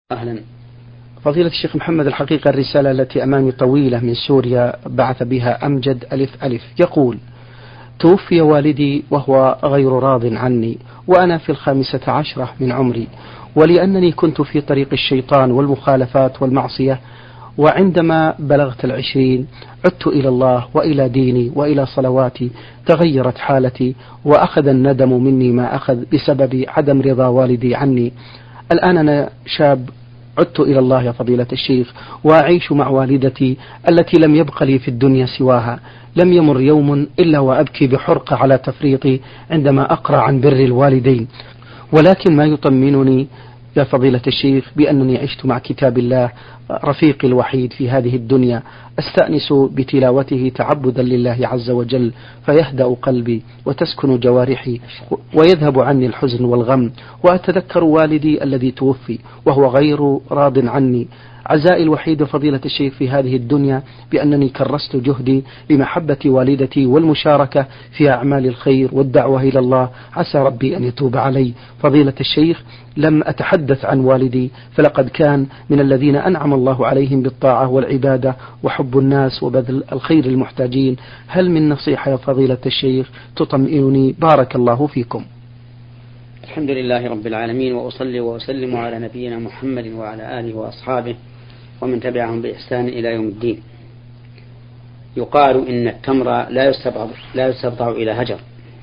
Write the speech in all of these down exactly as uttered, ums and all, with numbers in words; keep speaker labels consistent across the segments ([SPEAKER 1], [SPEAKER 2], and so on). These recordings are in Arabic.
[SPEAKER 1] أهلا.
[SPEAKER 2] فضيلة الشيخ محمد، الحقيقة الرسالة التي أمامي طويلة من سوريا بعث بها أمجد ألف ألف يقول: توفي والدي وهو غير راض عني وأنا في الخامسة عشرة من عمري، ولأنني كنت في طريق الشيطان والمخالفات والمعصية، وعندما بلغت العشرين عدت إلى الله وإلى ديني وإلى صلواتي، تغيرت حالتي وأخذ الندم مني ما أخذ بسبب عدم رضا والدي عني. الآن أنا شاب عدت إلى الله يا فضيلة الشيخ، وأعيش مع والدتي التي لم يبق لي في الدنيا سواها. لم يمر يوم إلا وأبكي بحرقة على تفريطي عندما أقرأ عن بر الوالدين، ولكن ما يطمنني يا فضيلة الشيخ بأنني عشت مع كتاب الله رفيقي الوحيد في هذه الدنيا، أستأنس بتلاوته تعبدا لله عز وجل، فيهدأ قلبي وتسكن جوارحي ويذهب عني الحزن والغم، وأتذكر والدي الذي توفي وهو غير راض عني. عزائي الوحيد فضيلة الشيخ في هذه الدنيا بأنني كرست جهدي لمحبة والدتي والمشاركة في أعمال الخير والدعوة إلى الله، عسى ربي أن يتوب علي. فضيلة الشيخ، لم أتحدث عن والدي، فلقد كان من الذين أنعم الله عليهم بالطاعة والعبادة وحب الناس وبذل الخير المحتاجين. هل من نصيحة يا فضيلة الشيخ تطمئنني؟ بارك الله فيكم.
[SPEAKER 1] الحمد لله رب العالمين، وأصلي وأسلم على نبينا محمد وعلى آله وأصحابه ومن تبعهم بإحسان إلى يوم الدين. يقال إن التمر لا يستبضع, لا يستبضع إلى هجر.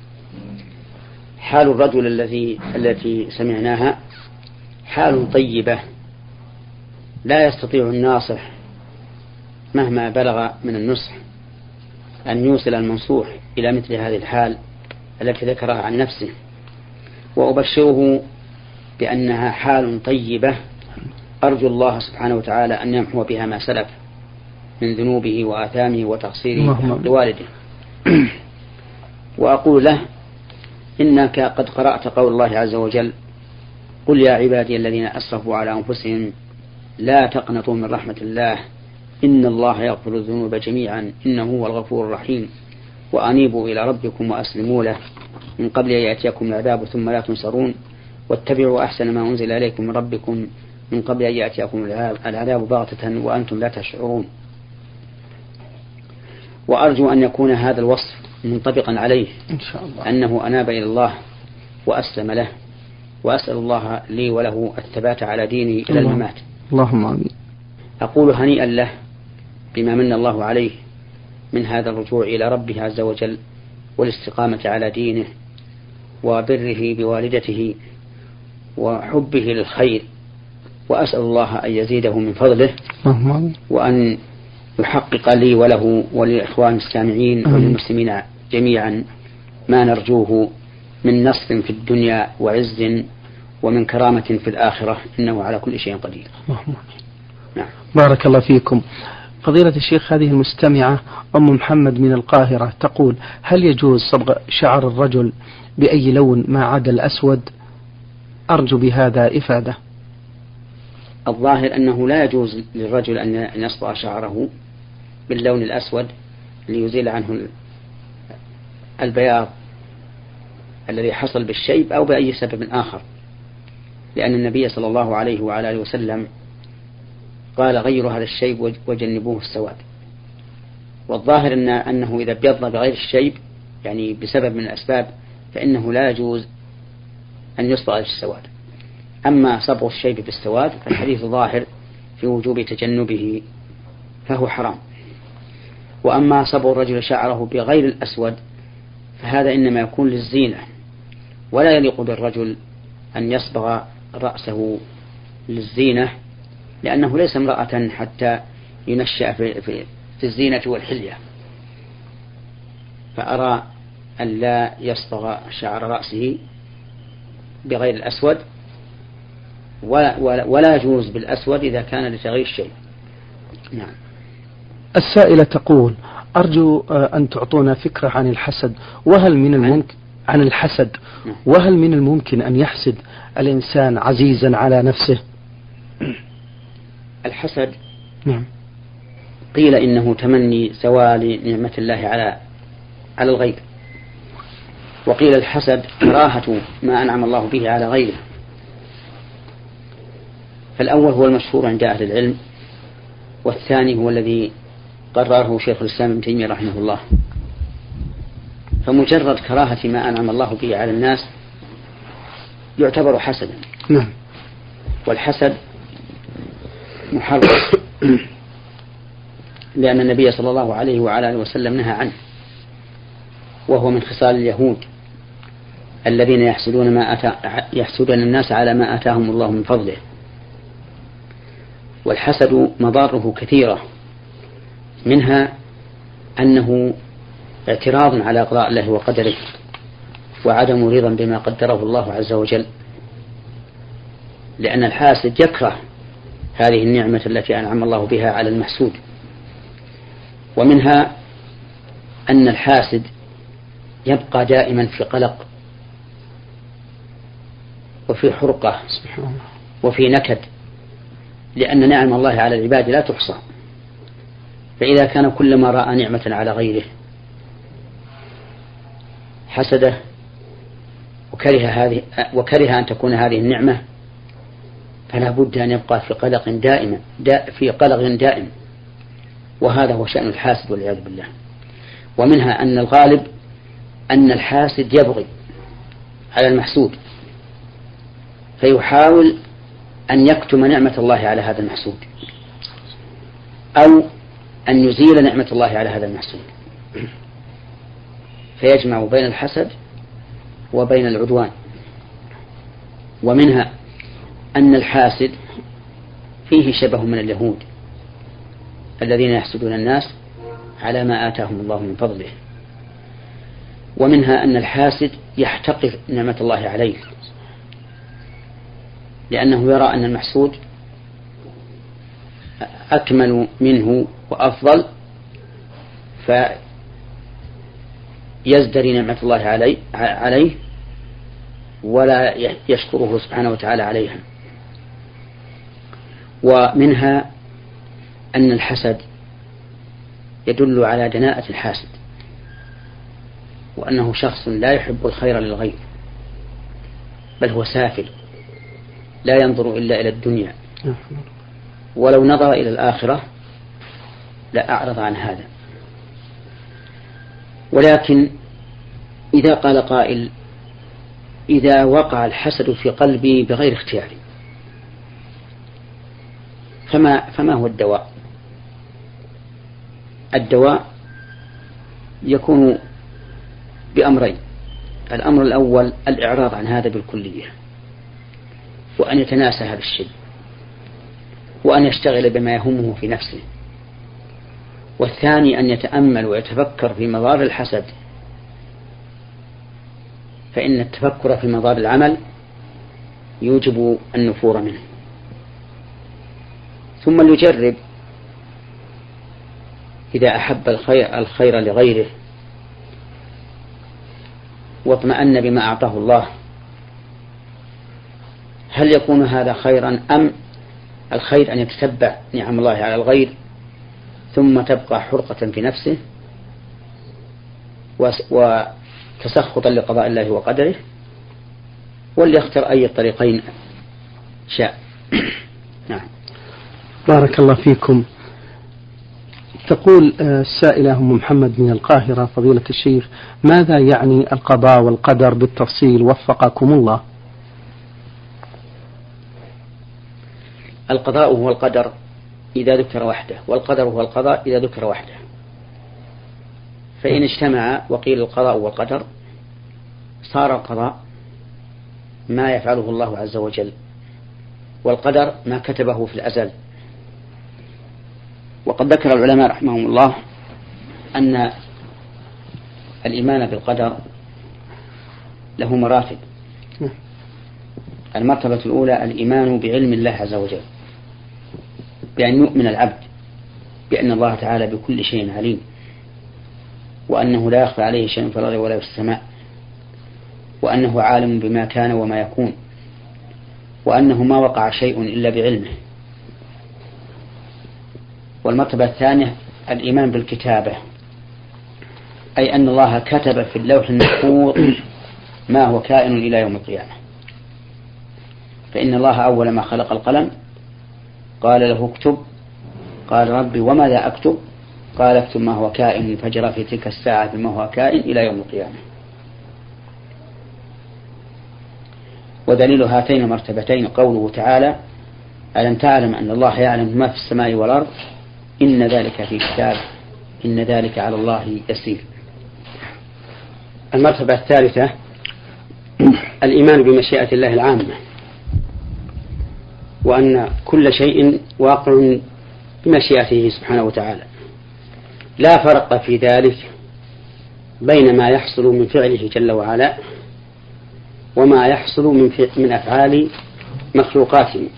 [SPEAKER 1] حال الرجل الذي التي سمعناها حال طيبة، لا يستطيع الناصح مهما بلغ من النصح أن يوصل المنصوح إلى مثل هذه الحال التي ذكرها عن نفسه، وأبشره بأنها حال طيبة أرجو الله سبحانه وتعالى أن يمحو بها ما سلف من ذنوبه وآثامه وتقصيره بحق والده. وأقول له: إنك قد قرأت قول الله عز وجل: قل يا عبادي الذين أسرفوا على أنفسهم لا تقنطوا من رحمة الله إن الله يغفر الذنوب جميعا إنه هو الغفور الرحيم وأنيبوا إلى ربكم وأسلموا له من قبل أن يأتيكم العذاب ثم لا تنصرون واتبعوا أحسن ما أنزل إليكم من ربكم من قبل أن يأتيكم العذاب بغتة وأنتم لا تشعرون. وأرجو أن يكون هذا الوصف منطبقا عليه إن شاء الله، أنه أناب إلى الله وأسلم له، وأسأل الله لي وله الثبات على دينه إلى الممات.
[SPEAKER 2] اللهم آمين.
[SPEAKER 1] أقول هنيئا له بما من الله عليه من هذا الرجوع إلى ربه عز وجل والاستقامة على دينه وبره بوالدته وحبه للخير، وأسأل الله أن يزيده من فضله وأن يحقق لي وله وللإخوان السامعين وللمسلمين جميعا ما نرجوه من نصر في الدنيا وعز ومن كرامة في الآخرة إنه على كل شيء قدير.
[SPEAKER 2] نعم. بارك الله فيكم. فضيلة الشيخ، هذه المستمعة أم محمد من القاهرة تقول: هل يجوز صبغ شعر الرجل بأي لون ما عدا الأسود؟ أرجو بهذا إفادة.
[SPEAKER 1] الظاهر أنه لا يجوز للرجل أن يصبغ شعره باللون الأسود ليزيل عنه البياض الذي حصل بالشيب أو بأي سبب آخر، لأن النبي صلى الله عليه وعلى آله وسلم قال: غير هذا الشيب وجنبوه السواد. والظاهر إن أنه إذا ابيض بغير الشيب يعني بسبب من الأسباب فإنه لا يجوز أن يصبغ السواد. أما صبغ الشيب بالسواد فالحديث ظاهر في وجوب تجنبه فهو حرام. وأما صبغ الرجل شعره بغير الأسود فهذا إنما يكون للزينة، ولا يليق بالرجل أن يصبغ رأسه للزينة، لأنه ليس امرأة حتى ينشأ في, في, في الزينة والحلية. فأرى أن لا يصبغ شعر رأسه بغير الأسود، ولا, ولا, ولا يجوز بالأسود إذا كان لتغيير الشيء. نعم.
[SPEAKER 2] السائلة تقول: أرجو أن تعطونا فكرة عن الحسد، وهل من الممكن عن الحسد وهل من الممكن أن يحسد الإنسان عزيزا على نفسه؟
[SPEAKER 1] الحسد
[SPEAKER 2] نعم.
[SPEAKER 1] قيل إنه تمني زوال نعمة الله على على الغير، وقيل الحسد كراهة ما أنعم الله به على غيره. فالأول هو المشهور عند أهل العلم، والثاني هو الذي قرره شيخ الإسلام ابن تيمية رحمه الله. فمجرد كراهة ما أنعم الله به على الناس يعتبر حسدا.
[SPEAKER 2] نعم.
[SPEAKER 1] والحسد محرم لأن النبي صلى الله عليه وعلى آله وسلم نهى عنه، وهو من خصال اليهود الذين يحسدون ما أتى يحسدون الناس على ما آتاهم الله من فضله. والحسد مضاره كثيرة، منها أنه اعتراض على قضاء الله وقدره وعدم رضا بما قدره الله عز وجل، لأن الحاسد يكره هذه النعمة التي أنعم الله بها على المحسود. ومنها أن الحاسد يبقى دائما في قلق وفي حرقة وفي نكد، لأن نعم الله على العباد لا تحصى. فإذا كان كلما رأى نعمة على غيره حسده وكره هذه وكره أن تكون هذه النعمة، فلا بد أن يبقى في قلق دائما دا في قلق دائم، وهذا هو شأن الحاسد والعياذ بالله. ومنها أن الغالب أن الحاسد يبغي على المحسود، فيحاول أن يكتم نعمة الله على هذا المحسود أو أن يزيل نعمة الله على هذا المحسود، فيجمع بين الحسد وبين العدوان. ومنها أن الحاسد فيه شبه من اليهود الذين يحسدون الناس على ما آتاهم الله من فضله. ومنها أن الحاسد يحتقر نعمة الله عليه، لأنه يرى أن المحسود أكمل منه وأفضل، فيزدري نعمة الله عليه, عليه ولا يشكره سبحانه وتعالى عليها. ومنها أن الحسد يدل على دناءة الحاسد، وأنه شخص لا يحب الخير للغير، بل هو سافل لا ينظر إلا إلى الدنيا، ولو نظر إلى الآخرة لا أعرض عن هذا. ولكن إذا قال قائل: إذا وقع الحسد في قلبي بغير اختياري فما, فما هو الدواء؟ الدواء يكون بأمرين: الأمر الأول الإعراض عن هذا بالكلية، وأن يتناسى هذا الشيء، وأن يشتغل بما يهمه في نفسه. والثاني أن يتأمل ويتفكر في مضار الحسد، فإن التفكر في مضار العمل يوجب النفور منه. ثم يجرب إذا أحب الخير, الخير لغيره واطمأن بما أعطاه الله، هل يكون هذا خيرا أم الخير أن يتتبع نعم الله على الغير ثم تبقى حرقة في نفسه وتسخطا لقضاء الله وقدره؟ وليختر أي الطريقين شاء. نعم.
[SPEAKER 2] بارك الله فيكم. تقول السائلة أم محمد من القاهرة: فضيلة الشيخ، ماذا يعني القضاء والقدر بالتفصيل وفقكم الله؟
[SPEAKER 1] القضاء هو القدر إذا ذكر وحده، والقدر هو القضاء إذا ذكر وحده. فإن اجتمع وقيل القضاء والقدر صار القضاء ما يفعله الله عز وجل، والقدر ما كتبه في الأزل. وقد ذكر العلماء رحمهم الله أن الإيمان بالقدر له مراتب. المرتبة الأولى الإيمان بعلم الله عز وجل، بأن يؤمن العبد بأن الله تعالى بكل شيء عليم، وأنه لا يخفى عليه شيء في الأرض ولا في السماء، وأنه عالم بما كان وما يكون، وأنه ما وقع شيء إلا بعلمه. والمرتبة الثانية الإيمان بالكتابة، أي أن الله كتب في اللوح المحفوظ ما هو كائن إلى يوم القيامة. فإن الله أول ما خلق القلم قال له اكتب، قال ربي وماذا أكتب؟ قال اكتب ما هو كائن فجرى في تلك الساعة بما هو كائن إلى يوم القيامة. ودليل هاتين المرتبتين قوله تعالى ألم تعلم أن الله يعلم ما في السماء والأرض إن ذلك في كتاب إن ذلك على الله يسير.
[SPEAKER 2] المرتبة الثالثة الإيمان بمشيئة الله العامة، وأن كل شيء واقع بمشيئته سبحانه وتعالى، لا فرق في ذلك بين ما يحصل من فعله جل وعلا وما يحصل من, من أفعال مخلوقاته.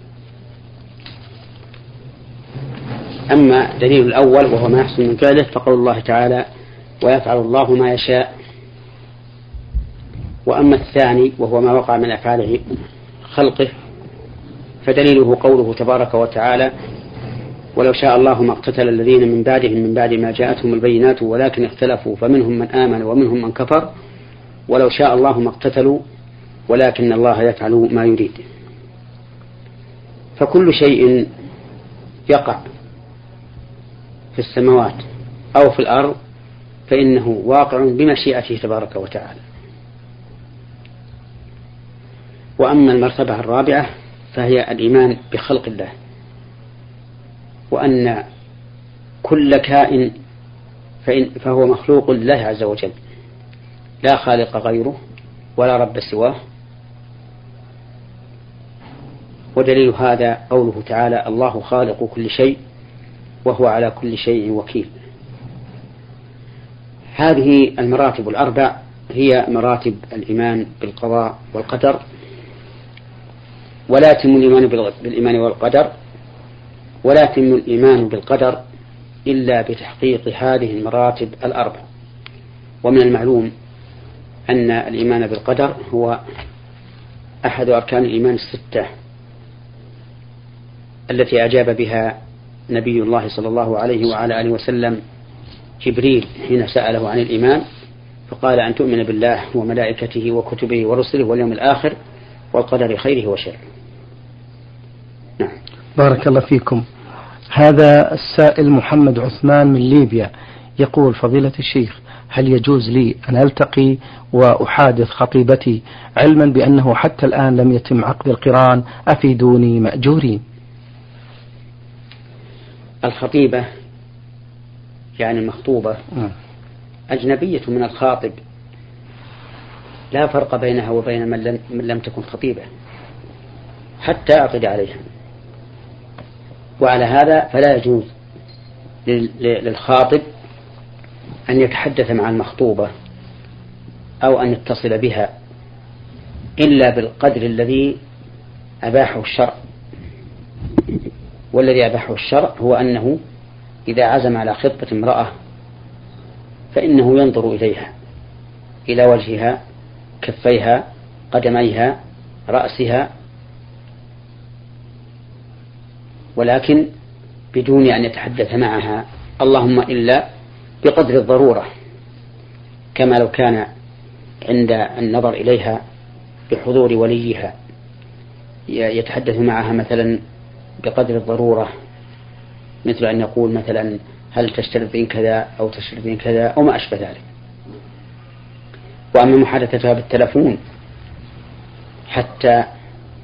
[SPEAKER 2] أما دليل الأول وهو ما يحصل من فعله فقول الله تعالى ويفعل الله ما يشاء. وأما الثاني وهو ما وقع من أفعال خلقه فدليله قوله تبارك وتعالى ولو شاء الله ما اقتتل الذين من بعدهم من بعد ما جاءتهم البينات ولكن اختلفوا فمنهم من آمن ومنهم من كفر ولو شاء الله ما اقتتلوا ولكن الله يفعل ما يريد. فكل شيء يقع في السماوات أو في الأرض فإنه واقع بمشيئته تبارك وتعالى. وأما المرتبة الرابعة فهي الإيمان بخلق الله، وأن كل كائن فهو مخلوق لله عز وجل لا خالق غيره ولا رب سواه. ودليل هذا قوله تعالى الله خالق كل شيء وهو على كل شيء وكيل. هذه المراتب الأربع هي مراتب الإيمان بالقضاء والقدر، ولا يتم الإيمان بالإيمان والقدر ولا يتم الإيمان بالقدر إلا بتحقيق هذه المراتب الأربع. ومن المعلوم أن الإيمان بالقدر هو أحد أركان الإيمان الستة التي أجاب بها نبي الله صلى الله عليه وعلى آله وسلم جبريل حين سأله عن الإيمان فقال أن تؤمن بالله وملائكته وكتبه ورسله واليوم الآخر والقدر خيره وشره. نعم. بارك الله فيكم. هذا السائل محمد عثمان من ليبيا يقول فضيلة الشيخ هل يجوز لي أن ألتقي وأحادث خطيبتي علما بأنه حتى الآن لم يتم عقد القران أفيدوني مأجورين؟
[SPEAKER 1] الخطيبة يعني المخطوبة أجنبية من الخاطب، لا فرق بينها وبين من لم, من لم تكن خطيبة حتى أعقد عليها. وعلى هذا فلا يجوز للخاطب أن يتحدث مع المخطوبة أو أن يتصل بها إلا بالقدر الذي أباحه الشرع. والذي أباحه الشرع هو أنه إذا عزم على خطبة امرأة فإنه ينظر إليها، إلى وجهها، كفيها، قدميها، رأسها، ولكن بدون أن يتحدث معها، اللهم إلا بقدر الضرورة، كما لو كان عند النظر إليها بحضور وليها يتحدث معها مثلا بقدر الضرورة، مثل أن يقول مثلا هل تشترطين كذا أو تشترطين كذا أو ما أشبه ذلك. وأما محادثتها بالتلفون حتى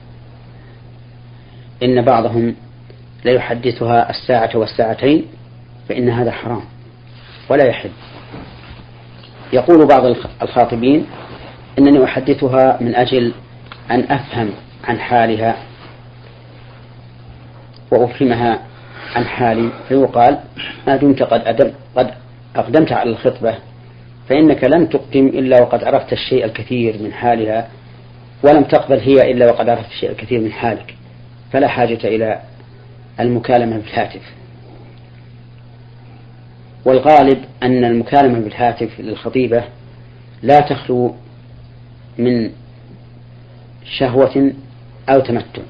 [SPEAKER 1] إن بعضهم لا يحدثها الساعة والساعتين فإن هذا حرام ولا يحل. يقول بعض الخاطبين إنني أحدثها من أجل أن أفهم عن حالها وأفهمها عن حالي، فيقال ما دمت قد, أدم قد أقدمت على الخطبة فإنك لن تقدم إلا وقد عرفت الشيء الكثير من حالها، ولم تقبل هي إلا وقد عرفت الشيء الكثير من حالك، فلا حاجة إلى المكالمة بالهاتف. والغالب أن المكالمة بالهاتف للخطيبة لا تخلو من شهوة أو تمتع.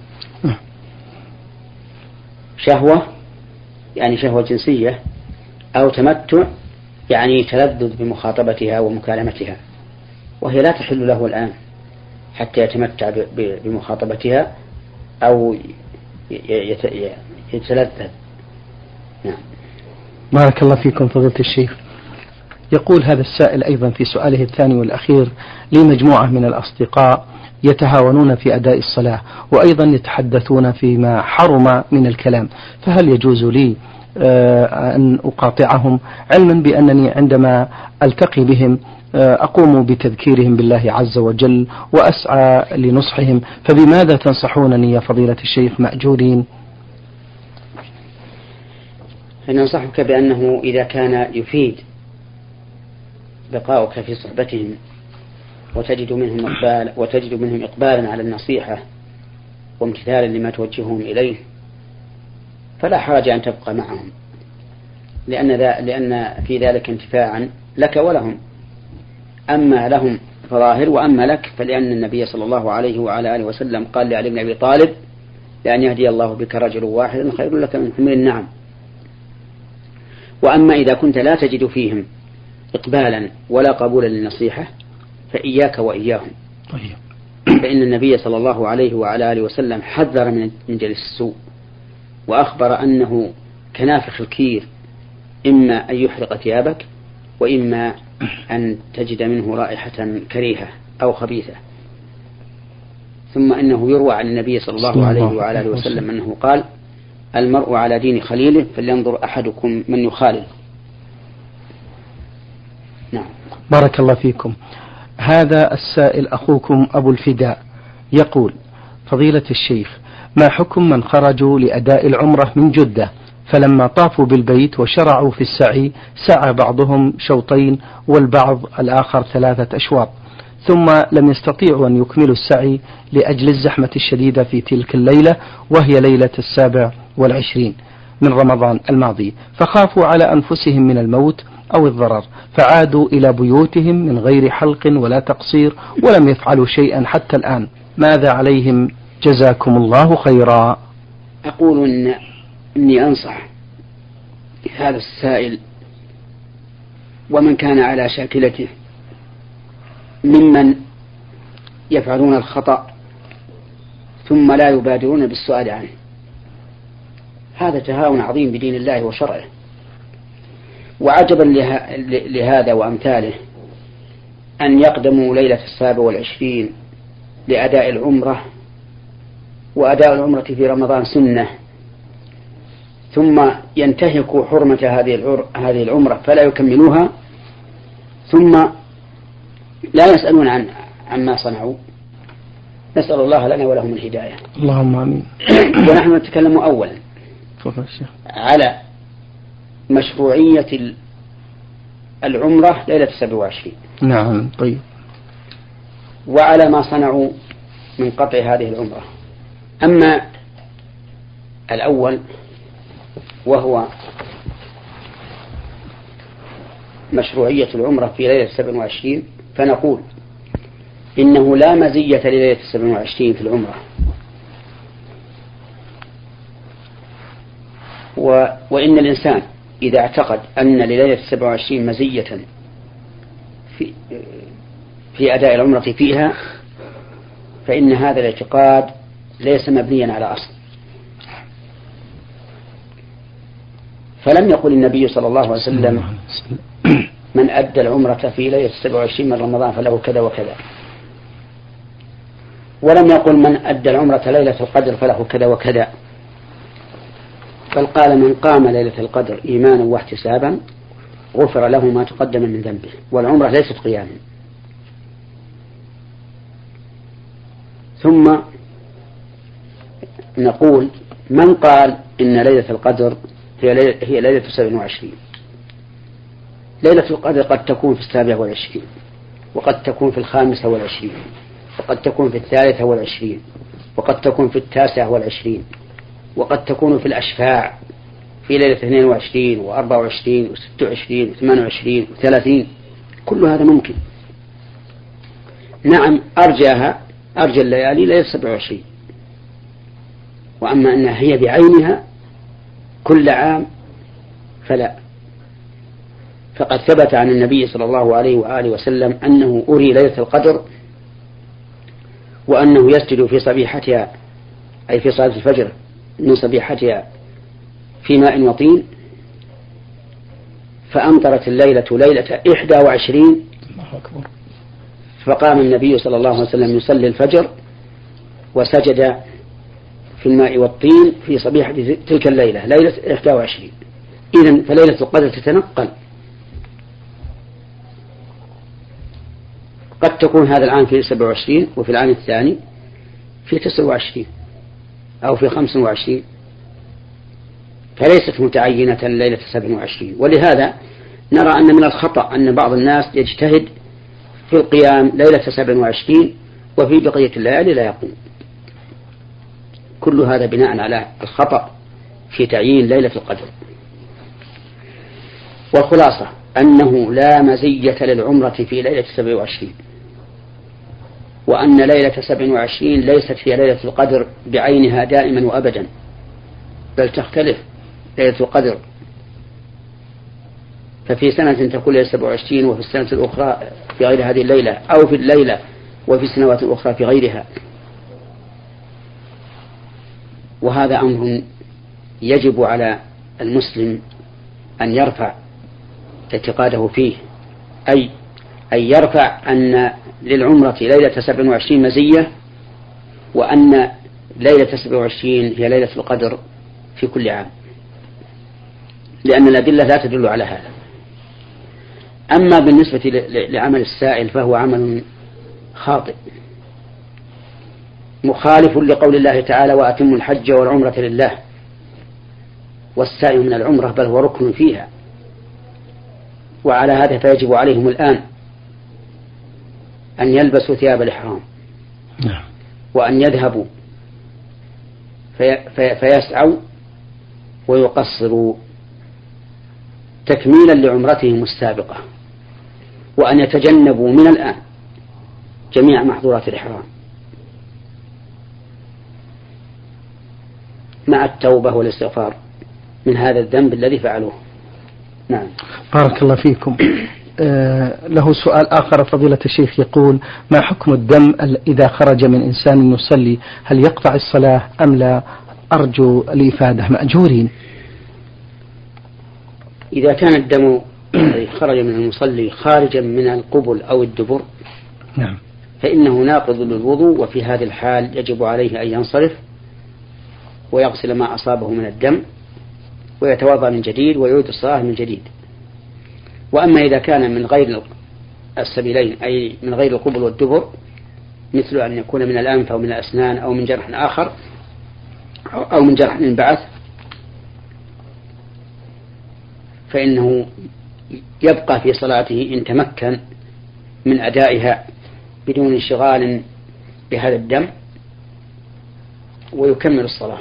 [SPEAKER 1] شهوة يعني شهوة جنسية، أو تمتع يعني تلذذ بمخاطبتها ومكالمتها، وهي لا تحل له الآن حتى يتمتع بمخاطبتها أو يتلذذ. نعم.
[SPEAKER 2] بارك الله فيكم فضيلة الشيخ. يقول هذا السائل أيضا في سؤاله الثاني والأخير: لي مجموعة من الأصدقاء يتهاونون في أداء الصلاة وأيضا يتحدثون فيما حرم من الكلام، فهل يجوز لي أن أقاطعهم، علما بأنني عندما ألتقي بهم أقوم بتذكيرهم بالله عز وجل وأسعى لنصحهم، فبماذا تنصحونني يا فضيلة الشيخ مأجورين؟
[SPEAKER 1] ننصحك بأنه إذا كان يفيد بقاؤك في صحبتهم وتجد منهم إقبال وتجد منهم إقبالا على النصيحة وامتثالا لما توجههم إليه، فلا حرج أن تبقى معهم، لأن, لأن في ذلك انتفاعا لك ولهم. أما لهم فظاهر، وأما لك فلأن النبي صلى الله عليه وعلى آله وسلم قال لعلي بن أبي طالب: لأن يهدي الله بك رجل واحد خير لك من حمر النعم. وأما إذا كنت لا تجد فيهم إقبالا ولا قبولا للنصيحة فإياك وإياهم. فإن النبي صلى الله عليه وعلى آله وسلم حذر من جلس السوء، وأخبر أنه كنافخ الكير، إما أن يحرق ثيابك وإما أن تجد منه رائحة كريهة أو خبيثة. ثم إنه يروى عن النبي صلى الله عليه وعلى آله وسلم أنه قال: المرء على دين خليله فلينظر أحدكم من يخالل. نعم.
[SPEAKER 2] بارك الله فيكم. هذا السائل أخوكم أبو الفداء يقول: فضيلة الشيخ، ما حكم من خرجوا لأداء العمرة من جدة فلما طافوا بالبيت وشرعوا في السعي سعى بعضهم شوطين والبعض الآخر ثلاثة أشواط، ثم لم يستطيعوا أن يكملوا السعي لأجل الزحمة الشديدة في تلك الليلة، وهي ليلة السابع والعشرين من رمضان الماضي، فخافوا على أنفسهم من الموت أو الضرر، فعادوا إلى بيوتهم من غير حلق ولا تقصير ولم يفعلوا شيئا حتى الآن، ماذا عليهم جزاكم الله خيرا؟
[SPEAKER 1] أقول إن إني أنصح هذا السائل ومن كان على شاكلته ممن يفعلون الخطأ ثم لا يبادرون بالسؤال عنه. هذا تهاون عظيم بدين الله وشرعه. وعجبا لهذا وأمثاله أن يقدموا ليلة السابع والعشرين لأداء العمرة، وأداء العمرة في رمضان سنة، ثم ينتهكوا حرمة هذه العمرة فلا يكملوها، ثم لا يسألون عن عما صنعوا. نسأل الله لنا ولهم الهداية.
[SPEAKER 2] اللهم آمين.
[SPEAKER 1] ونحن نتكلم أولا على مشروعية العمرة ليلة السابع والعشرين.
[SPEAKER 2] نعم. طيب.
[SPEAKER 1] وعلى ما صنعوا من قطع هذه العمرة. أما الأول وهو مشروعية العمرة في ليلة السابع والعشرين، فنقول إنه لا مزية لليلة السابع والعشرين في العمرة، و... وإن الإنسان إذا اعتقد أن لليلة السابع والعشرين مزية في... في أداء العمرة فيها، فإن هذا الاعتقاد ليس مبنيا على أصل. فلم يقل النبي صلى الله عليه وسلم: من أدى العمرة في ليلة السابع والعشرين من رمضان فله كذا وكذا، ولم يقل من أدى العمرة ليلة القدر فله كذا وكذا، بل قال: من قام ليلة القدر إيمانا واحتسابا غفر له ما تقدم من ذنبه. والعمرة ليست قياما. ثم نقول: من قال إن ليلة القدر هي ليلة السابع والعشرين، ليلة القدر قد تكون في السابع والعشرين، وقد تكون في الخامسة والعشرين، وقد تكون في الثالثة والعشرين، وقد تكون في التاسعة والعشرين، وقد تكون في الأشفاع في ليلة اثنين وعشرين وأربع وعشرين وست وعشرين وثمان وعشرين وثلاثين. كل هذا ممكن. نعم، أرجاها أرجى الليالي ليلة السابع والعشرين، وأما أنها هي بعينها كل عام فلا. فقد ثبت عن النبي صلى الله عليه وآله وسلم أنه أري ليلة القدر، وأنه يسجد في صبيحتها أي في صلاة الفجر من صبيحتها في ماء وطين، فأمطرت الليلة ليلة إحدى وعشرين، فقام النبي صلى الله عليه وسلم يصلي الفجر وسجد في الماء والطين في صبيحة تلك الليلة ليلة إحدى وعشرين. إذن فليلة القدر تتنقل، قد تكون هذا العام في سبع وعشرين وفي العام الثاني في تسع وعشرين أو في خمس وعشرين، فليست متعينة ليلة سبع وعشرين. ولهذا نرى أن من الخطأ أن بعض الناس يجتهد في القيام ليلة سبع وعشرين وفي بقية الليالي لا يقوم. كل هذا بناء على الخطأ في تعيين ليلة القدر. والخلاصة أنه لا مزية للعمرة في ليلة سبع وعشرين، وأن ليلة سبع وعشرين ليست هي ليلة القدر بعينها دائما وأبدا، بل تختلف ليلة القدر، ففي سنة تكون ليلة سبع وعشرين وفي السنة الأخرى في غير هذه الليلة، أو في الليلة وفي السنوات الأخرى في غيرها. وهذا أمر يجب على المسلم أن يرفع اعتقاده فيه، أي أن يرفع أن للعمرة ليلة سبع وعشرين مزية، وأن ليلة سبع وعشرين هي ليلة القدر في كل عام، لأن الأدلة لا تدل على هذا. أما بالنسبة لعمل السائل فهو عمل خاطئ مخالف لقول الله تعالى: وأتموا الحج والعمرة لله. والسعي من العمرة بل هو ركن فيها، وعلى هذا فيجب عليهم الآن أن يلبسوا ثياب الإحرام وأن يذهبوا في في فيسعوا ويقصروا تكميلا لعمرتهم السابقة، وأن يتجنبوا من الآن جميع محظورات الإحرام مع التوبة والاستغفار من هذا الذنب الذي فعلوه. نعم.
[SPEAKER 2] بارك الله فيكم. آه له سؤال آخر فضيلة الشيخ، يقول: ما حكم الدم إذا خرج من إنسان يصلي، هل يقطع الصلاة أم لا؟ أرجو الإفادة مأجورين.
[SPEAKER 1] إذا كان الدم خرج من المصلي خارجا من القبل أو الدبر،
[SPEAKER 2] نعم،
[SPEAKER 1] فإنه ناقض للوضوء، وفي هذه الحال يجب عليه أن ينصرف ويغسل ما أصابه من الدم ويتوضأ من جديد ويعيد الصلاة من جديد. وأما إذا كان من غير السبيلين، أي من غير القبل والدبر، مثل أن يكون من الأنف أو من الأسنان أو من جرح آخر أو من جرح انبعث، فإنه يبقى في صلاته إن تمكن من أدائها بدون انشغال بهذا الدم، ويكمل الصلاة،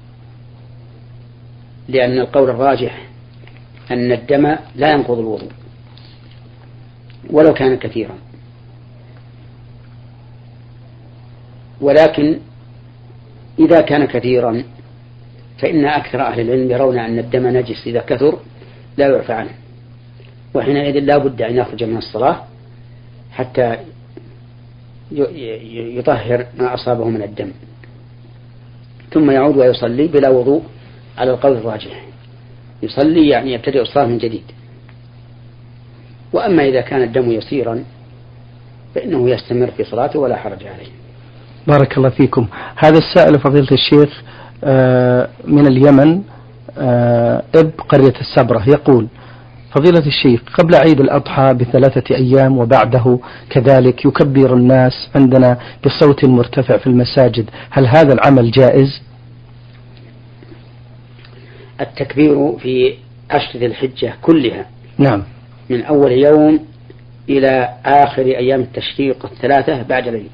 [SPEAKER 1] لأن القول الراجح أن الدم لا ينقض الوضوء ولو كان كثيرا. ولكن إذا كان كثيرا فإن أكثر أهل العلم يرون أن الدم نجس إذا كثر لا يعفى عنه، وحينئذ لا بد أن يخرج من الصلاة حتى يطهر ما أصابه من الدم، ثم يعود ويصلي بلا وضوء على القول الراجح. يصلي يعني يبتدئ الصلاة من جديد. وأما إذا كان الدم يسيرا فإنه يستمر في صلاته ولا حرج عليه.
[SPEAKER 2] بارك الله فيكم. هذا السائل فضيلة الشيخ من اليمن، اب قرية السبرة، يقول: فضيلة الشيخ، قبل عيد الأضحى بثلاثة أيام وبعده كذلك يكبر الناس عندنا بصوت مرتفع في المساجد، هل هذا العمل جائز؟
[SPEAKER 1] التكبير في عشر ذي الحجة كلها،
[SPEAKER 2] نعم،
[SPEAKER 1] من أول يوم إلى آخر أيام التشريق الثلاثة بعد العيد،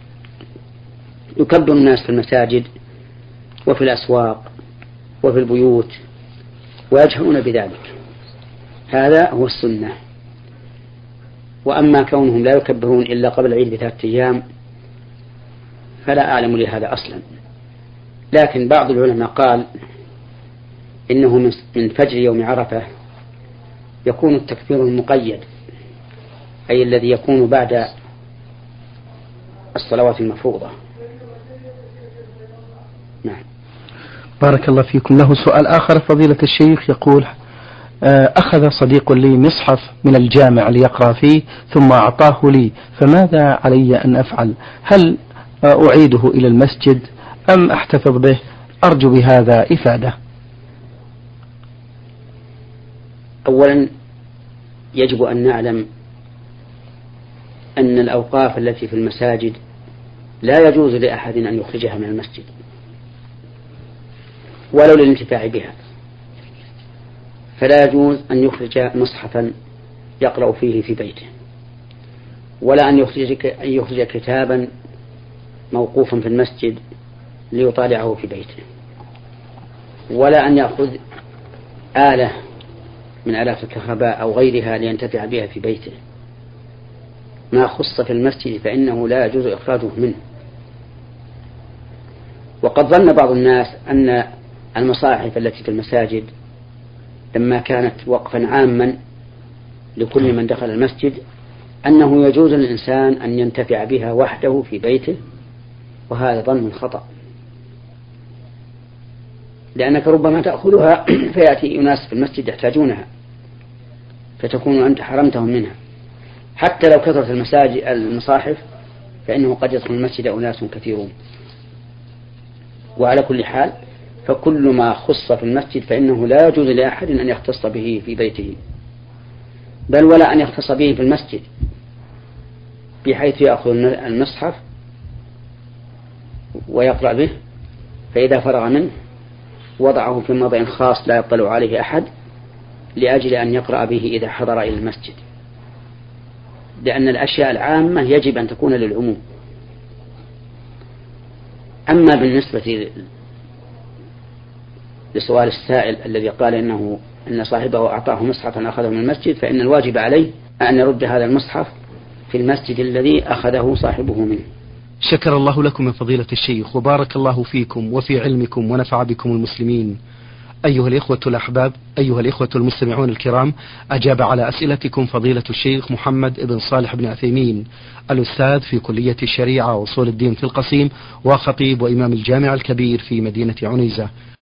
[SPEAKER 1] يكبر الناس في المساجد وفي الأسواق وفي البيوت ويجهرون بذلك، هذا هو السنة. وأما كونهم لا يكبرون إلا قبل العيد بثلاثة أيام فلا أعلم لهذا أصلا. لكن بعض العلماء قال إنه من فجر يوم عرفة يكون التكبير المقيد، أي الذي يكون بعد الصلوات المفروضة. نعم.
[SPEAKER 2] بارك الله فيكم. له سؤال آخر فضيلة الشيخ، يقول أخذ صديق لي مصحف من الجامع ليقرأ فيه ثم أعطاه لي، فماذا علي أن أفعل؟ هل أعيده إلى المسجد أم أحتفظ به؟ أرجو بهذا إفادة.
[SPEAKER 1] أولا يجب أن نعلم أن الأوقاف التي في المساجد لا يجوز لأحد أن يخرجها من المسجد ولو للانتفاع بها، فلا يجوز أن يخرج مصحفا يقرأ فيه في بيته، ولا أن يخرج, أن يخرج كتابا موقوفا في المسجد ليطالعه في بيته، ولا أن يأخذ آلة من آلات الكهرباء أو غيرها لينتفع بها في بيته. ما خص في المسجد فإنه لا يجوز إخراجه منه. وقد ظن بعض الناس أن المصاحف التي في المساجد لما كانت وقفا عاما لكل من دخل المسجد أنه يجوز للإنسان أن ينتفع بها وحده في بيته، وهذا ظن خطأ، لأنك ربما تأخذها فيأتي أناس في المسجد يحتاجونها فتكون أنت حرمتهم منها. حتى لو كثرت المساجد المصاحف فإنه قد يدخل المسجد أناس كثيرون. وعلى كل حال فكل ما خص في المسجد فإنه لا يجوز لأحد أن يختص به في بيته، بل ولا أن يختص به في المسجد بحيث يأخذ المصحف ويقرأ به، فإذا فرغ منه وضعه في موضع خاص لا يطلع عليه أحد لأجل أن يقرأ به إذا حضر إلى المسجد، لأن الأشياء العامة يجب أن تكون للعموم. أما بالنسبة لسؤال السائل الذي قال إنه أن صاحبه أعطاه مصحفا أخذه من المسجد، فإن الواجب عليه أن يرد هذا المصحف في المسجد الذي أخذه صاحبه منه.
[SPEAKER 2] شكر الله لكم من فضيلة الشيخ وبارك الله فيكم وفي علمكم ونفع بكم المسلمين. أيها الإخوة الأحباب، أيها الإخوة المستمعون الكرام، أجاب على أسئلتكم فضيلة الشيخ محمد بن صالح بن عثيمين، الأستاذ في كلية الشريعة وأصول الدين في القصيم، وخطيب وإمام الجامع الكبير في مدينة عنيزة.